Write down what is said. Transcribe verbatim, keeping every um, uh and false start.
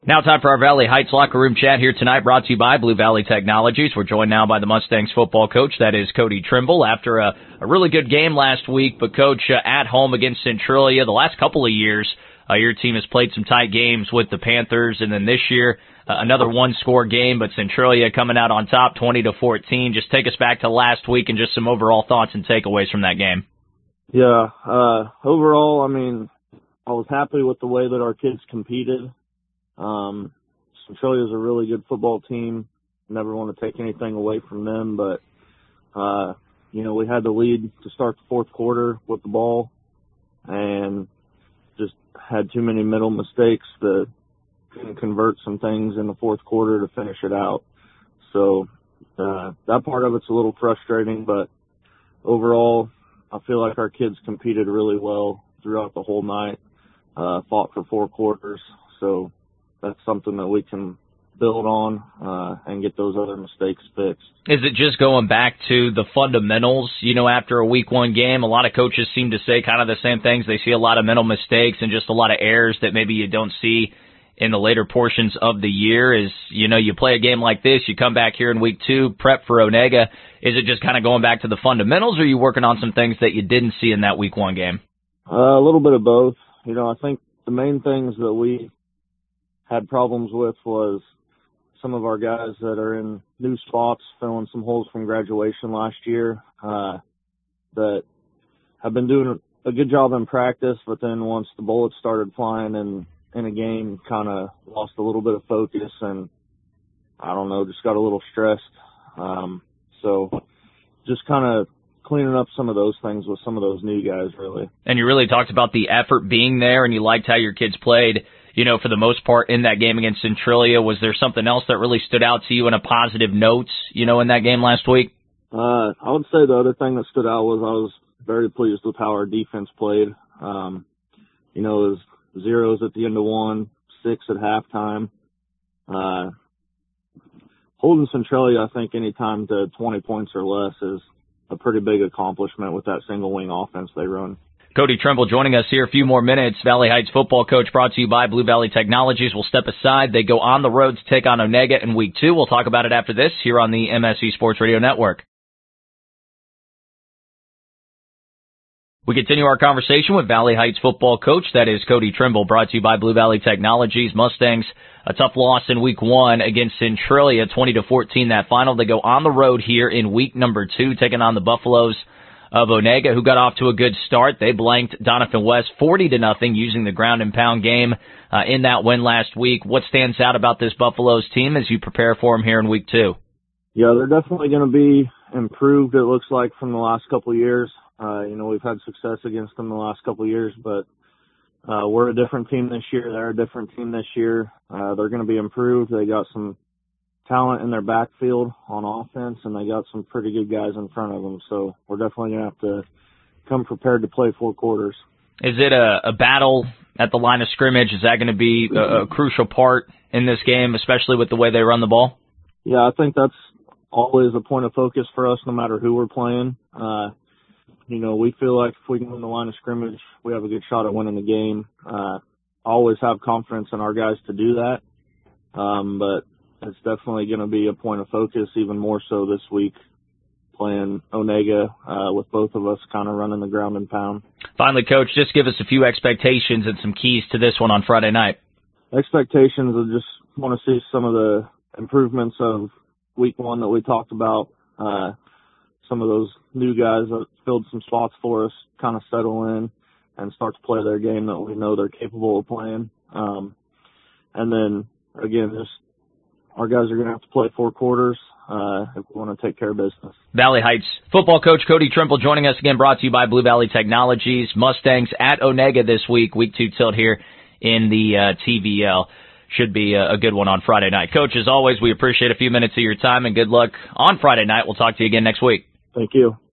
Now time for our Valley Heights locker room chat here tonight, brought to you by Blue Valley Technologies. We're joined now by the Mustangs football coach, that is Cody Trimble, after a, a really good game last week. But, Coach, uh, at home against Centralia, the last couple of years, uh, your team has played some tight games with the Panthers, and then this year, uh, another one-score game, but Centralia coming out on top, twenty to fourteen. Just take us back to last week and just some overall thoughts and takeaways from that game. Yeah, uh, overall, I mean, I was happy with the way that our kids competed. Um, Centralia is a really good football team. Never want to take anything away from them, but, uh, you know, we had the lead to start the fourth quarter with the ball and just had too many middle mistakes that couldn't convert some things in the fourth quarter to finish it out. So, uh, that part of it's a little frustrating, but overall, I feel like our kids competed really well throughout the whole night, uh, fought for four quarters. So, that's something that we can build on uh, and get those other mistakes fixed. Is it just going back to the fundamentals? You know, after a week one game, a lot of coaches seem to say kind of the same things. They see a lot of mental mistakes and just a lot of errors that maybe you don't see in the later portions of the year. Is, you know, you play a game like this, you come back here in week two, prep for Onega. Is it just kind of going back to the fundamentals, or are you working on some things that you didn't see in that week one game? Uh, a little bit of both. You know, I think the main things that we had problems with was some of our guys that are in new spots, filling some holes from graduation last year, uh, that have been doing a good job in practice, but then once the bullets started flying in, in a game, kind of lost a little bit of focus and, I don't know, just got a little stressed. Um, so just kind of cleaning up some of those things with some of those new guys, really. And you really talked about the effort being there, and you liked how your kids played, you know, for the most part in that game against Centralia. Was there something else that really stood out to you in a positive note, you know, in that game last week? Uh, I would say the other thing that stood out was I was very pleased with how our defense played. Um, you know, it was zeros at the end of one, six at halftime. Uh, holding Centralia, I think, any time to twenty points or less is a pretty big accomplishment with that single wing offense they run. Cody Trimble joining us here. A few more minutes. Valley Heights football coach, brought to you by Blue Valley Technologies. We'll step aside. They go on the road to take on Onega in week two. We'll talk about it after this here on the M S E Sports Radio Network. We continue our conversation with Valley Heights football coach, that is Cody Trimble, brought to you by Blue Valley Technologies. Mustangs, a tough loss in week one against Centralia, twenty to fourteen that final. They go on the road here in week number two, taking on the Buffaloes of Onega, who got off to a good start. They blanked Doniphan West forty to nothing using the ground and pound game uh, in that win last week. What stands out about this Buffaloes team as you prepare for them here in week two? Yeah, they're definitely going to be improved, it looks like, from the last couple of years. Uh, you know, we've had success against them the last couple of years, but uh, we're a different team this year. They're a different team this year. Uh, they're going to be improved. They got some talent in their backfield on offense, and they got some pretty good guys in front of them. So we're definitely going to have to come prepared to play four quarters. Is it a, a battle at the line of scrimmage? Is that going to be a, a crucial part in this game, especially with the way they run the ball? Yeah, I think that's always a point of focus for us no matter who we're playing. Uh, you know, we feel like if we can win the line of scrimmage, we have a good shot at winning the game. Uh, always have confidence in our guys to do that. Um, but it's definitely going to be a point of focus, even more so this week, playing Onega uh, with both of us kind of running the ground and pound. Finally, Coach, just give us a few expectations and some keys to this one on Friday night. Expectations, I just want to see some of the improvements of week one that we talked about. Uh, some of those new guys that filled some spots for us kind of settle in and start to play their game that we know they're capable of playing. Um, and then, again, just our guys are going to have to play four quarters uh, if we want to take care of business. Valley Heights football coach Cody Trimble joining us again, brought to you by Blue Valley Technologies. Mustangs at Onega this week, week two tilt here in the uh, T V L. Should be a, a good one on Friday night. Coach, as always, we appreciate a few minutes of your time, and good luck on Friday night. We'll talk to you again next week. Thank you.